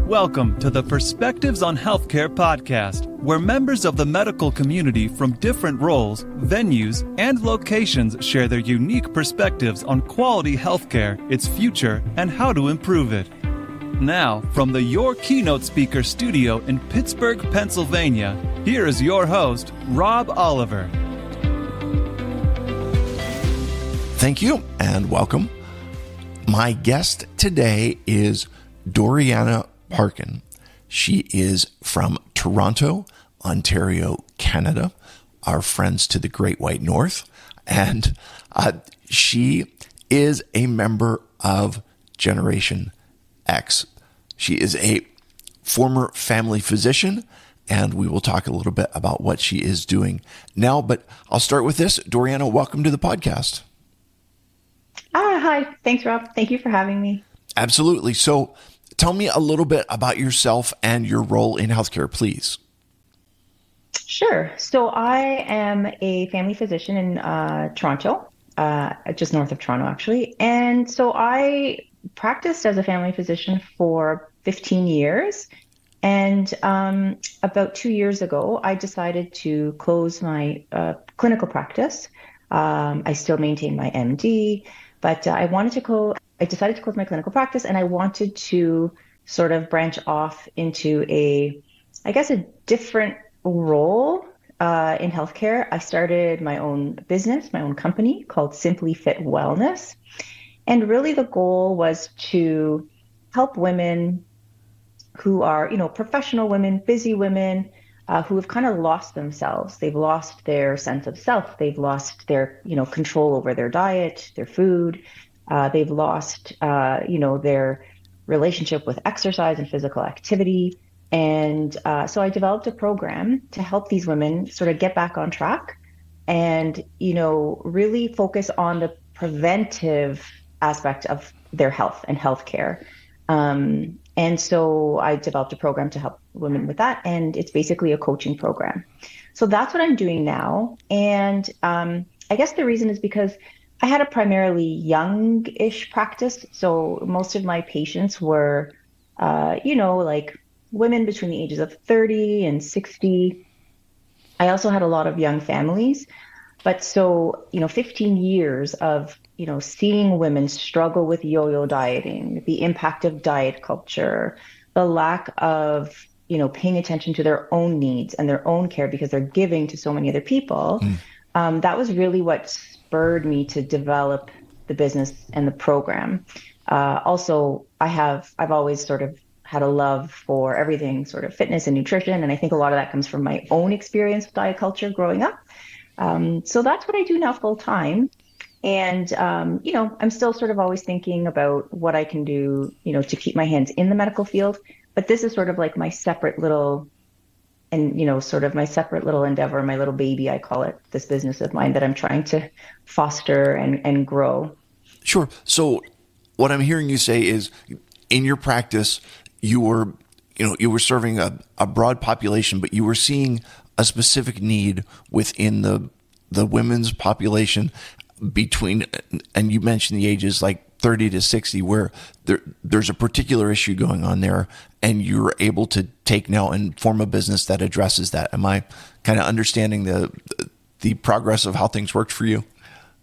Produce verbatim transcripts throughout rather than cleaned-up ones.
Welcome to the Perspectives on Healthcare podcast, where members of the medical community from different roles, venues, and locations share their unique perspectives on quality healthcare, its future, and how to improve it. Now, from the Your Keynote Speaker studio in Pittsburgh, Pennsylvania, here is your host, Rob Oliver. Thank you and welcome. My guest today is Doriana Parkin. She is from Toronto, Ontario, Canada, our friends to the Great White North, and uh, she is a member of Generation X. She is a former family physician, and we will talk a little bit about what she is doing now, but I'll start with this. Doriana, welcome to the podcast. Ah, hi. Thanks, Rob. Thank you for having me. Absolutely. So tell me a little bit about yourself and your role in healthcare, please. Sure. So I am a family physician in uh, Toronto, uh, just north of Toronto, actually. And so I practiced as a family physician for fifteen years. And um, about two years ago, I decided to close my uh, clinical practice. Um, I still maintain my M D, but uh, I wanted to close, I decided to close my clinical practice, and I wanted to sort of branch off into a, I guess, a different role uh, in healthcare. I started my own business, my own company called Simply Fit Wellness. And really the goal was to help women who are, you know, professional women, busy women, uh, who have kind of lost themselves. They've lost their sense of self. They've lost their, you know, control over their diet, their food. Uh, they've lost, uh, you know, their relationship with exercise and physical activity. And uh, so I developed a program to help these women sort of get back on track and, you know, really focus on the preventive aspect of their health and healthcare. Um, and so I developed a program to help women with that. And it's basically a coaching program. So that's what I'm doing now. And um, I guess the reason is because I had a primarily young-ish practice. So most of my patients were, uh, you know, like women between the ages of thirty and sixty. I also had a lot of young families. But so, you know, fifteen years of, you know, seeing women struggle with yo-yo dieting, the impact of diet culture, the lack of, you know, paying attention to their own needs and their own care because they're giving to so many other people. Mm. Um, that was really what spurred me to develop the business and the program. Uh, also, I have, I've always sort of had a love for everything sort of fitness and nutrition. And I think a lot of that comes from my own experience with diet culture growing up. Um, so that's what I do now full time. And, um, you know, I'm still sort of always thinking about what I can do, you know, to keep my hands in the medical field. But this is sort of like my separate little and, you know, sort of my separate little endeavor, my little baby, I call it, this business of mine that I'm trying to foster and, and grow. Sure. So what I'm hearing you say is in your practice, you were, you know, you were serving a, a broad population, but you were seeing a specific need within the the women's population between, and you mentioned the ages like thirty to sixty, where there there's a particular issue going on there, and you're able to take now and form a business that addresses that. Am I kind of understanding the the progress of how things worked for you?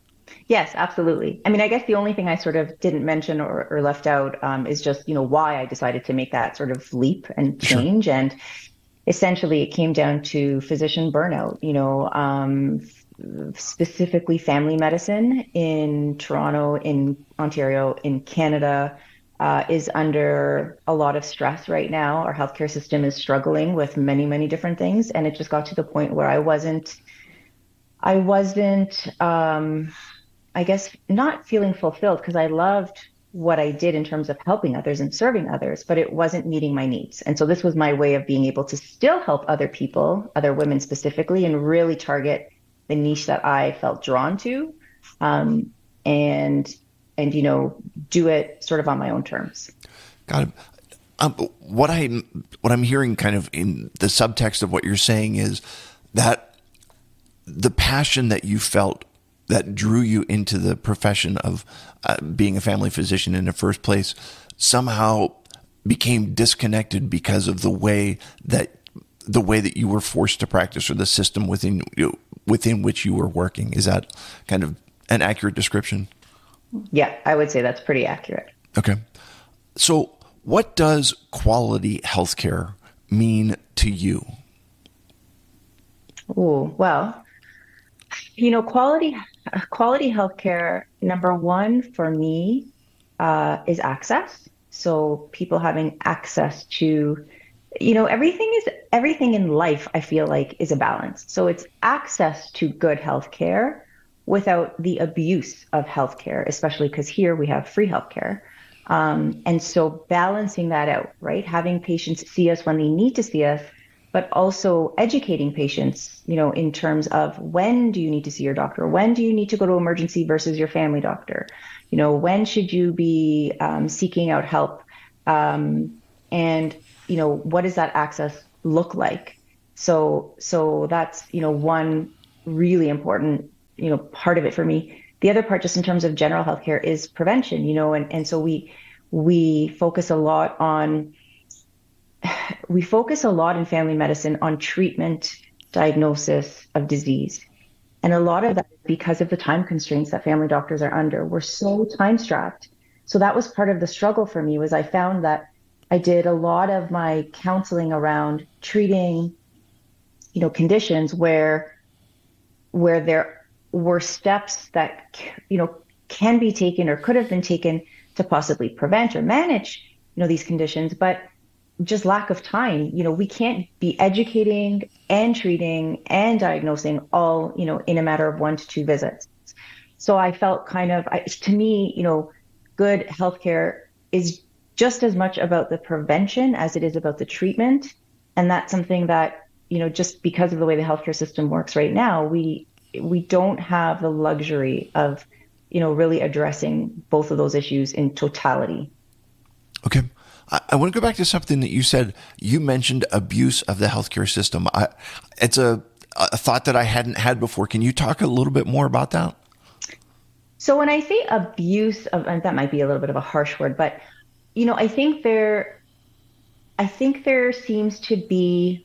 Yes, absolutely. I mean, I guess the only thing I sort of didn't mention or, or left out um, is just, you know, why I decided to make that sort of leap and change. Sure. And essentially, it came down to physician burnout, you know, um, specifically family medicine in Toronto, in Ontario, in Canada, uh, is under a lot of stress right now. Our healthcare system is struggling with many, many different things. And it just got to the point where I wasn't, I wasn't, um, I guess, not feeling fulfilled because I loved what I did in terms of helping others and serving others, but it wasn't meeting my needs. And so this was my way of being able to still help other people, other women specifically, and really target the niche that I felt drawn to, um, and, and, you know, do it sort of on my own terms. Got it. Um, what I, what I'm hearing kind of in the subtext of what you're saying is that the passion that you felt that drew you into the profession of uh, being a family physician in the first place somehow became disconnected because of the way that the way that you were forced to practice, or the system within you know, within which you were working. Is that kind of an accurate description? Yeah, I would say that's pretty accurate. Okay. So what does quality healthcare mean to you? Oh, well, you know, quality quality healthcare, number one for me, uh, is access. So people having access to, you know, everything is everything in life, I feel like, is a balance. So it's access to good healthcare without the abuse of healthcare, especially because here we have free healthcare. Um, and so balancing that out, right? Having patients see us when they need to see us, but also educating patients, you know, in terms of when do you need to see your doctor? When do you need to go to emergency versus your family doctor? You know, when should you be um, seeking out help? Um, and, you know, what does that access look like? So, so that's, you know, one really important, you know, part of it for me. The other part, just in terms of general healthcare, is prevention, you know, and, and so we, we focus a lot on, we focus a lot in family medicine on treatment, diagnosis of disease. And a lot of that is because of the time constraints that family doctors are under. We're so time strapped. So that was part of the struggle for me, was I found that I did a lot of my counseling around treating, you know, conditions where, where there were steps that, you know, can be taken or could have been taken to possibly prevent or manage, you know, these conditions, but just lack of time. You know, we can't be educating and treating and diagnosing all, you know, in a matter of one to two visits. So I felt kind of, I, to me, you know, good healthcare is just as much about the prevention as it is about the treatment. And that's something that, you know, just because of the way the healthcare system works right now, we we don't have the luxury of, you know, really addressing both of those issues in totality. Okay. I, I want to go back to something that you said. You mentioned abuse of the healthcare system. I, it's a, a thought that I hadn't had before. Can you talk a little bit more about that? So when I say abuse of, and that might be a little bit of a harsh word, but, you know, I think there, I think there seems to be,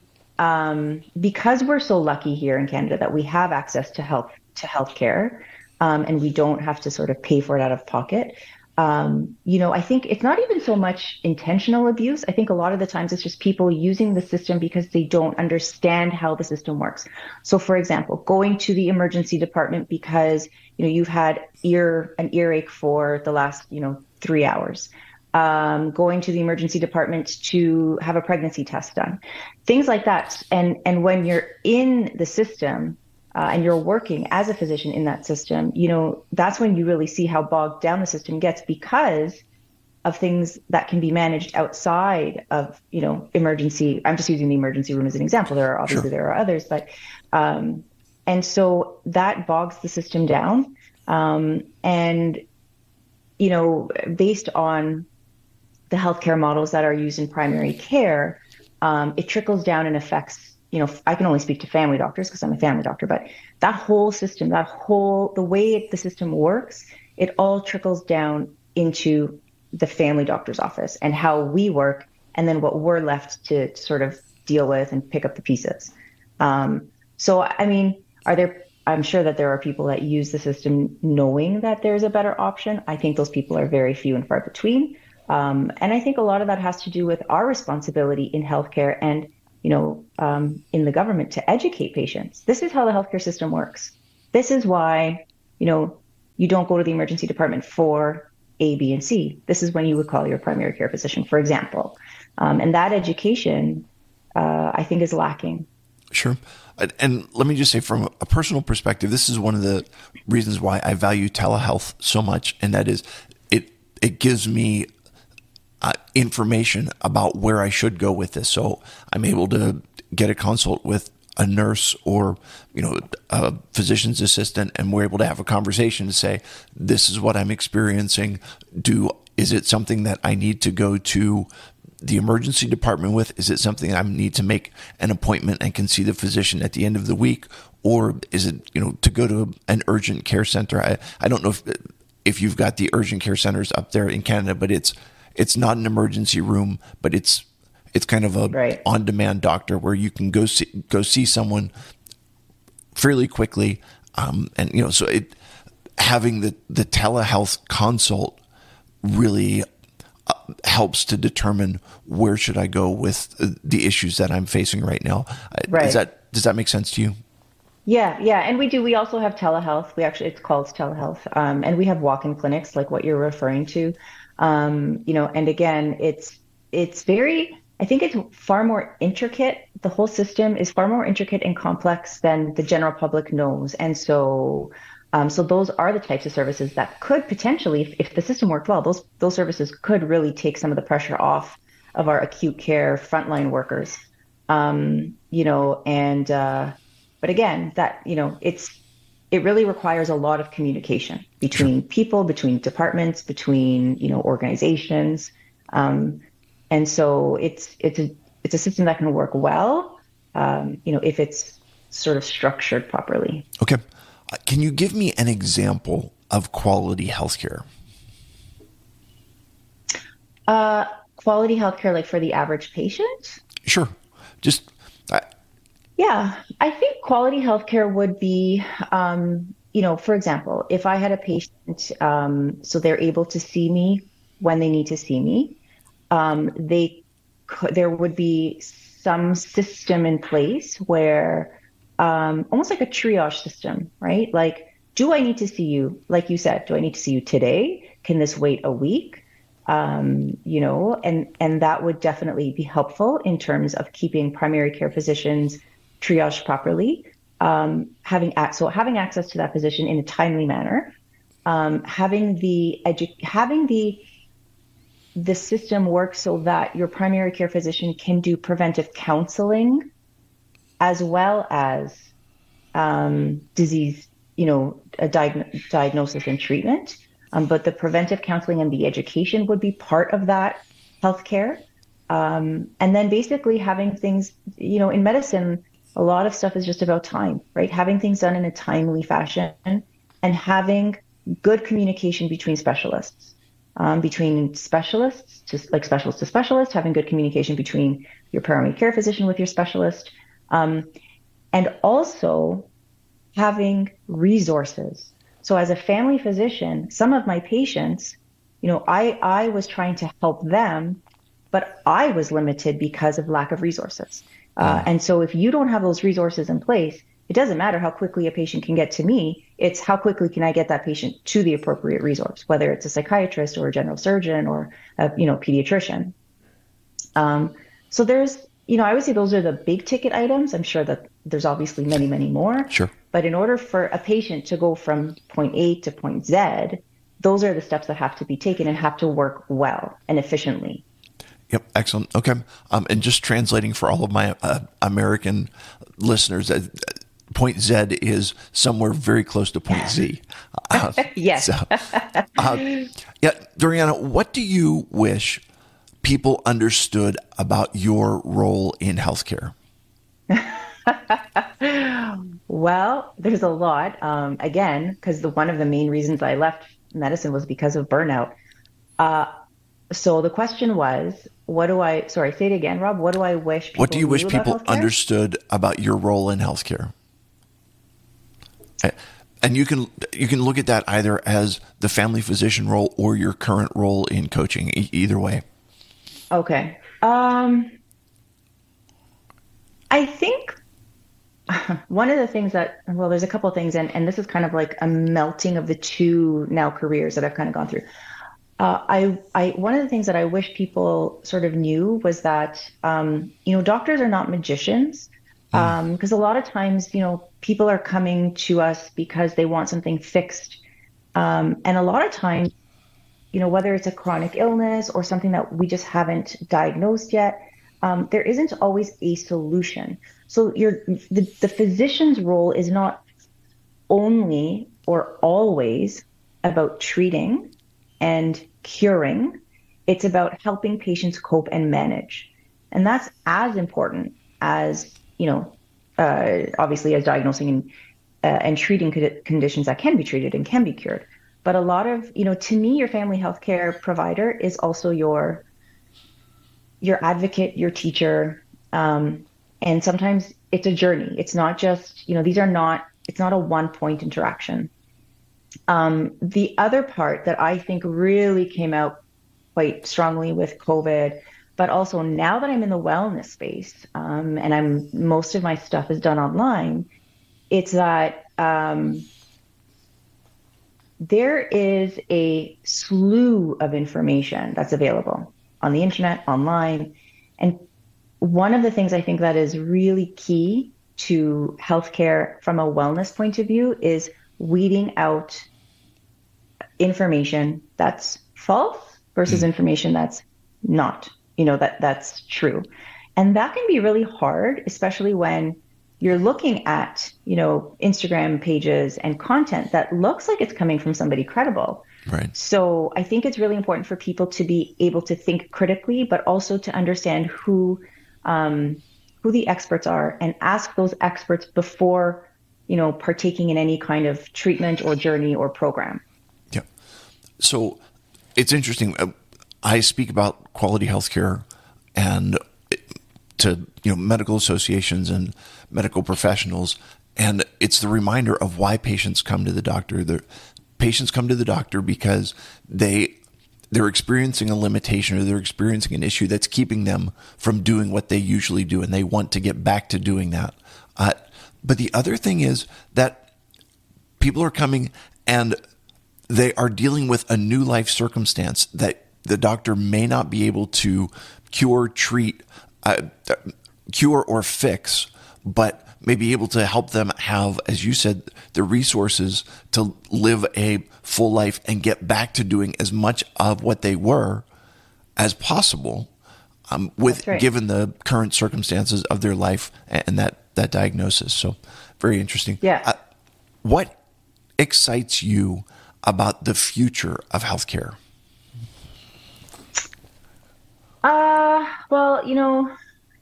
um, because we're so lucky here in Canada that we have access to health, to healthcare, um, and we don't have to sort of pay for it out of pocket. Um, you know, I think it's not even so much intentional abuse. I think a lot of the times it's just people using the system because they don't understand how the system works. So, for example, going to the emergency department because, you know, you've had ear an earache for the last, you know, three hours. Um, going to the emergency department to have a pregnancy test done, things like that. And and when you're in the system, Uh, and you're working as a physician in that system, you know, that's when you really see how bogged down the system gets because of things that can be managed outside of, you know, emergency. I'm just using the emergency room as an example. There are obviously Sure. there are others, but, um, and so that bogs the system down. Um, and, you know, based on the healthcare models that are used in primary care, um, it trickles down and affects, you know, I can only speak to family doctors because I'm a family doctor, but that whole system, that whole, the way the system works, it all trickles down into the family doctor's office and how we work, and then what we're left to sort of deal with and pick up the pieces. Um, so, I mean, are there, I'm sure that there are people that use the system knowing that there's a better option. I think those people are very few and far between. Um, and I think a lot of that has to do with our responsibility in healthcare and, you know, um, in the government to educate patients. This is how the healthcare system works. This is why, you know, you don't go to the emergency department for A, B, and C. This is when you would call your primary care physician, for example. Um, and that education, uh, I think, is lacking. Sure. And, and let me just say, from a personal perspective, this is one of the reasons why I value telehealth so much. And that is it, it gives me Uh, information about where I should go with this. So I'm able to get a consult with a nurse or, you know, a physician's assistant, and we're able to have a conversation to say, this is what I'm experiencing. Do, is it something that I need to go to the emergency department with? Is it something I need to make an appointment and can see the physician at the end of the week? Or is it, you know, to go to an urgent care center? I, I don't know if, if you've got the urgent care centers up there in Canada, but it's, it's not an emergency room, but it's it's kind of a right. on-demand doctor where you can go see go see someone fairly quickly, um, and you know, so it having the the telehealth consult really uh, helps to determine where should I go with the issues that I'm facing right now. Right. Does that does that make sense to you? Yeah, yeah, and we do. We also have telehealth. We actually, it's called telehealth, um, and we have walk-in clinics, like what you're referring to. Um, you know, and again, it's it's very. I think it's far more intricate. The whole system is far more intricate and complex than the general public knows, and so, um, so those are the types of services that could potentially, if, if the system worked well, those those services could really take some of the pressure off of our acute care frontline workers. Um, you know, and. Uh, But again, that, you know, it's, it really requires a lot of communication between sure. people, between departments, between, you know, organizations. Um, and so it's, it's a, it's a system that can work well, um, you know, if it's sort of structured properly. Okay. Uh, can you give me an example of quality healthcare? Uh, quality healthcare, like for the average patient? Sure. Just, uh, Yeah, I think quality healthcare would be, um, you know, for example, if I had a patient, um, so they're able to see me when they need to see me, um, they could, there would be some system in place where, um, almost like a triage system, right? Like, do I need to see you? Like you said, do I need to see you today? Can this wait a week? Um, you know, and and that would definitely be helpful in terms of keeping primary care physicians triage properly, um, having so having access to that position in a timely manner, um, having the edu- having the the system work so that your primary care physician can do preventive counseling as well as um, disease, you know, a diag- diagnosis and treatment. Um, but the preventive counseling and the education would be part of that healthcare, um, and then basically having things, you know, in medicine. A lot of stuff is just about time, right? Having things done in a timely fashion and having good communication between specialists, um, between specialists, just like specialist to specialist, having good communication between your primary care physician with your specialist, um, and also having resources. So as a family physician, some of my patients, you know, I, I was trying to help them, but I was limited because of lack of resources. Uh, and so if you don't have those resources in place, it doesn't matter how quickly a patient can get to me. It's how quickly can I get that patient to the appropriate resource, whether it's a psychiatrist or a general surgeon or a, you know, pediatrician. Um, so there's, you know, I would say those are the big ticket items. I'm sure that there's obviously many, many more. Sure. But in order for a patient to go from point A to point Z, those are the steps that have to be taken and have to work well and efficiently. Yep. Excellent. Okay. Um, and just translating for all of my uh, American listeners, uh, point Z is somewhere very close to point Z. Uh, yes. So, uh, yeah. Doriana, what do you wish people understood about your role in healthcare? Well, there's a lot. Um, again, because the one of the main reasons I left medicine was because of burnout. Uh, so the question was, what do I, sorry, say it again, Rob. What do I wish people What do you wish people healthcare? understood about your role in healthcare? And you can you can look at that either as the family physician role or your current role in coaching, e- either way. Okay. Um, I think one of the things that, well, there's a couple of things, and, and this is kind of like a melting of the two now careers that I've kind of gone through. Uh, I, I, one of the things that I wish people sort of knew was that, um, you know, doctors are not magicians, because um, a lot of times, you know, people are coming to us because they want something fixed. Um, and a lot of times, you know, whether it's a chronic illness or something that we just haven't diagnosed yet, um, there isn't always a solution. So your the, the physician's role is not only or always about treating and curing. It's about helping patients cope and manage. And that's as important as, you know, uh, obviously as diagnosing and, uh, and treating conditions that can be treated and can be cured. But a lot of, you know, to me, your family healthcare provider is also your your advocate, your teacher. Um, and sometimes it's a journey. It's not just, you know, these are not, it's not a one point interaction. Um, the other part that I think really came out quite strongly with COVID, but also now that I'm in the wellness space, um, and I'm most of my stuff is done online, it's that um, there is a slew of information that's available on the internet, online. And one of the things I think that is really key to healthcare from a wellness point of view is weeding out information that's false versus mm. information that's not, you know, that that's true. And that can be really hard, especially when you're looking at, you know, Instagram pages and content that looks like it's coming from somebody credible. Right. So I think it's really important for people to be able to think critically, but also to understand who um, who the experts are and ask those experts before, you know, partaking in any kind of treatment or journey or program. Yeah. So it's interesting. I speak about quality healthcare and to, you know, medical associations and medical professionals, and it's the reminder of why patients come to the doctor. The patients come to the doctor because they they're experiencing a limitation or they're experiencing an issue that's keeping them from doing what they usually do, and they want to get back to doing that. Uh, but the other thing is that people are coming and they are dealing with a new life circumstance that the doctor may not be able to cure, treat, uh, cure or fix, but may be able to help them have, as you said, the resources to live a full life and get back to doing as much of what they were as possible, um, with right. given the current circumstances of their life and that, that diagnosis. So very interesting. Yeah. Uh, what excites you about the future of healthcare? Uh, well, you know,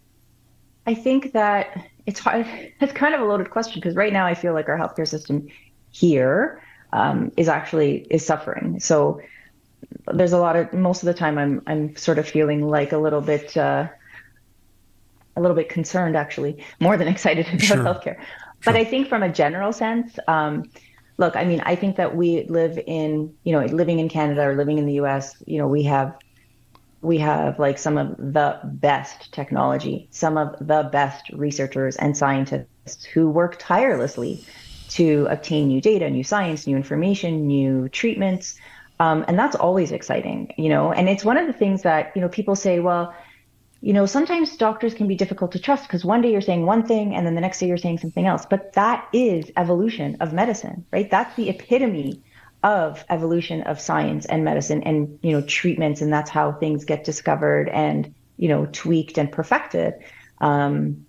I think that it's hard. It's kind of a loaded question because right now I feel like our healthcare system here um, is actually is suffering. So there's a lot of most of the time I'm I'm sort of feeling like a little bit uh, a little bit concerned, actually, more than excited about sure. healthcare. Sure. But I think from a general sense, um, look, I mean, I think that we live in, you know, living in Canada or living in the U S, you know, we have we have like some of the best technology, some of the best researchers and scientists who work tirelessly to obtain new data, new science, new information, new treatments. Um, and that's always exciting, you know, and it's one of the things that, you know, people say, well, you know, sometimes doctors can be difficult to trust because one day you're saying one thing and then the next day you're saying something else. But that is evolution of medicine, right? That's the epitome of evolution of science and medicine and, you know, treatments. And that's how things get discovered and, you know, tweaked and perfected. Um,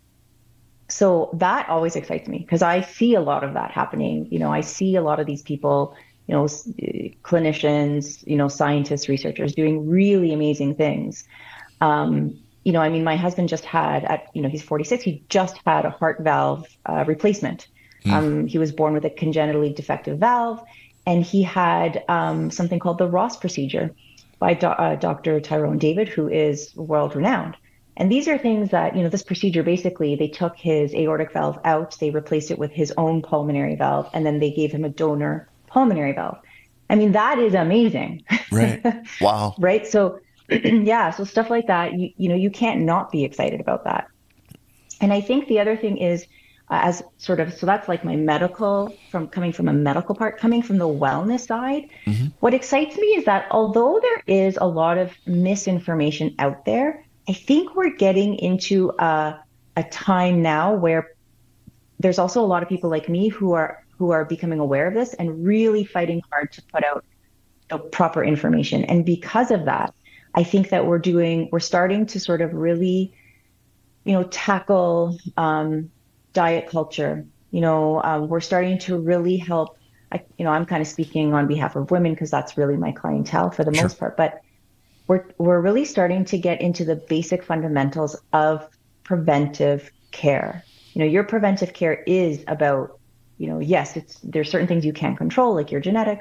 so that always excites me because I see a lot of that happening. You know, I see a lot of these people, you know, clinicians, you know, scientists, researchers doing really amazing things. Um, you know, I mean, my husband just had, at, you know, he's forty-six, he just had a heart valve uh, replacement. Mm. Um, he was born with a congenitally defective valve. And he had um, something called the Ross procedure by do- uh, Doctor Tyrone David, who is world renowned. And these are things that, you know, this procedure, basically, they took his aortic valve out, they replaced it with his own pulmonary valve, and then they gave him a donor pulmonary valve. I mean, that is amazing. Right. Wow. Right. So, yeah. So stuff like that, you, you know, you can't not be excited about that. And I think the other thing is, Uh, as sort of, so that's like my medical, from coming from a medical part, coming from the wellness side. Mm-hmm. What excites me is that although there is a lot of misinformation out there, I think we're getting into a, a time now where there's also a lot of people like me who are who are becoming aware of this and really fighting hard to put out the proper information. And because of that, I think that we're doing, we're starting to sort of really, you know, tackle um, diet culture. You know, um, we're starting to really help. I, you know, I'm kind of speaking on behalf of women because that's really my clientele for the Sure. most part. But we're we're really starting to get into the basic fundamentals of preventive care. You know, your preventive care is about, you know, yes, it's there's certain things you can't control, like your genetics,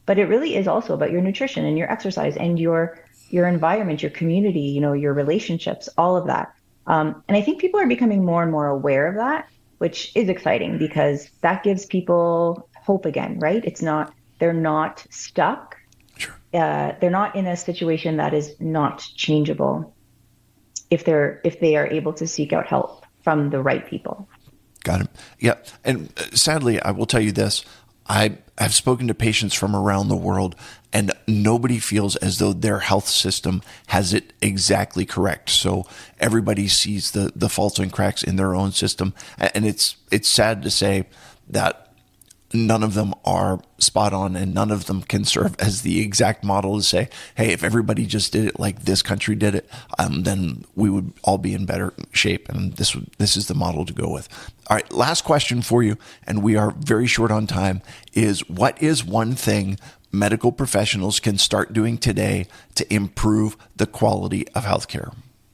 but it really is also about your nutrition and your exercise and your your environment, your community, you know, your relationships, all of that. Um, and I think people are becoming more and more aware of that, which is exciting because that gives people hope again, right? It's not, they're not stuck. Sure. Uh, they're not in a situation that is not changeable if they're, if they are able to seek out help from the right people. Got it. Yeah. And sadly, I will tell you this. I have spoken to patients from around the world, and nobody feels as though their health system has it exactly correct. So everybody sees the, the faults and cracks in their own system. And it's, it's sad to say that none of them are spot on, and none of them can serve as the exact model to say, hey, if everybody just did it like this country did it, um, then we would all be in better shape. And this this is the model to go with. All right, last question for you, and we are very short on time, is what is one thing medical professionals can start doing today to improve the quality of healthcare?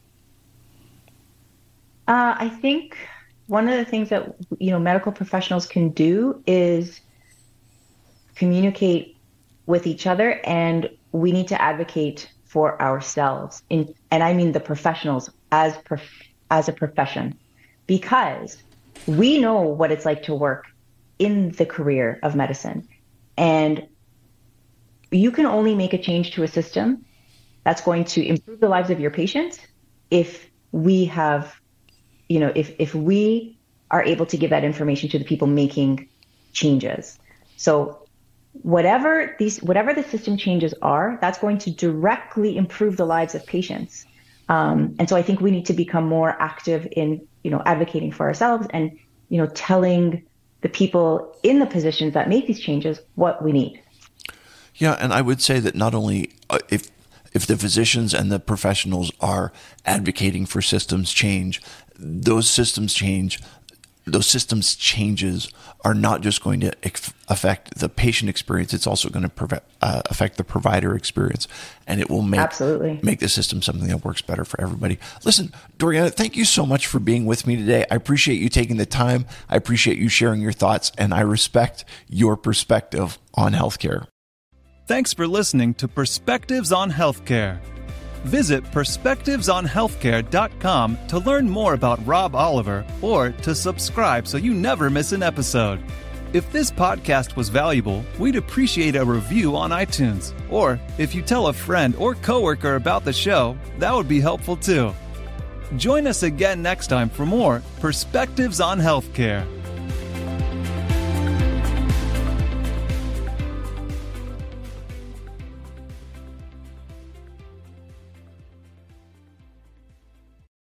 Uh, I think one of the things that, you know, medical professionals can do is communicate with each other, and we need to advocate for ourselves. In, and I mean the professionals as prof, as a profession, because we know what it's like to work in the career of medicine, and you can only make a change to a system that's going to improve the lives of your patients if we have, you know, if, if we are able to give that information to the people making changes. So whatever these, whatever the system changes are, that's going to directly improve the lives of patients. Um, and so I think we need to become more active in, you know, advocating for ourselves and, you know, telling the people in the positions that make these changes what we need. Yeah, and I would say that not only uh, if if the physicians and the professionals are advocating for systems change, those systems change, those systems changes are not just going to ex- affect the patient experience, it's also going to prov- uh, affect the provider experience, and it will make, Absolutely. make the system something that works better for everybody. Listen, Doriana, thank you so much for being with me today. I appreciate you taking the time. I appreciate you sharing your thoughts, and I respect your perspective on healthcare. Thanks for listening to Perspectives on Healthcare. Visit perspectives on healthcare dot com to learn more about Rob Oliver or to subscribe so you never miss an episode. If this podcast was valuable, we'd appreciate a review on iTunes. Or if you tell a friend or coworker about the show, that would be helpful too. Join us again next time for more Perspectives on Healthcare.